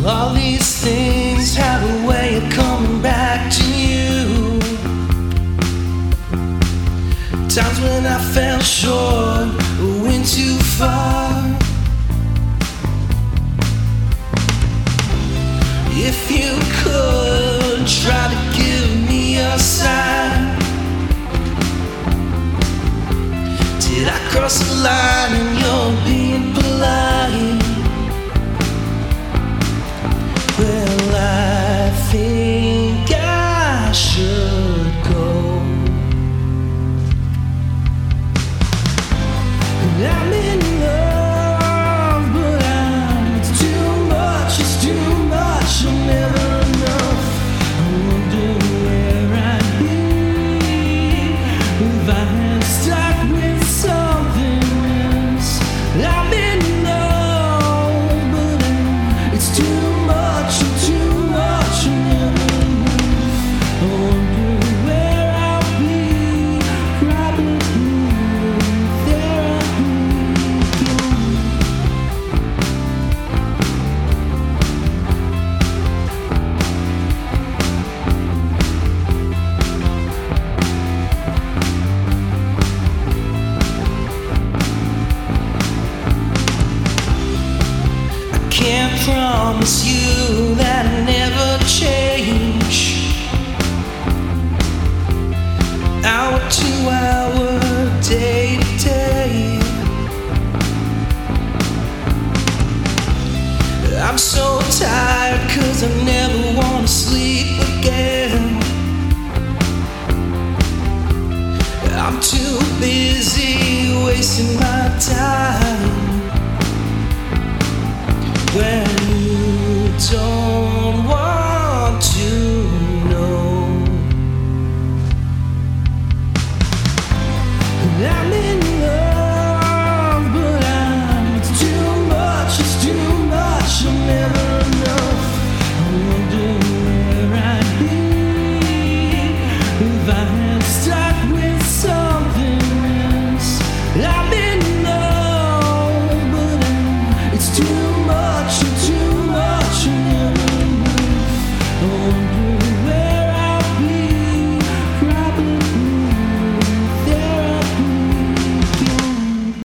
All these things have a way of coming back to you. Times when I fell short, went too far. If you could try to give me a sign. Did I cross the line and you're being polite? Well, I think I should go. I'm in love, but it's too much, it's too much, I'm never enough. I wonder where I'd be if I had stuck with something else. I'm in love, but it's too much, too much, I'm never enough. I wonder where I'll be, probably therapy. Can't promise you that I never change. Hour to hour, day to day. I'm so tired 'cause I never wanna sleep again. I'm too busy wasting my time.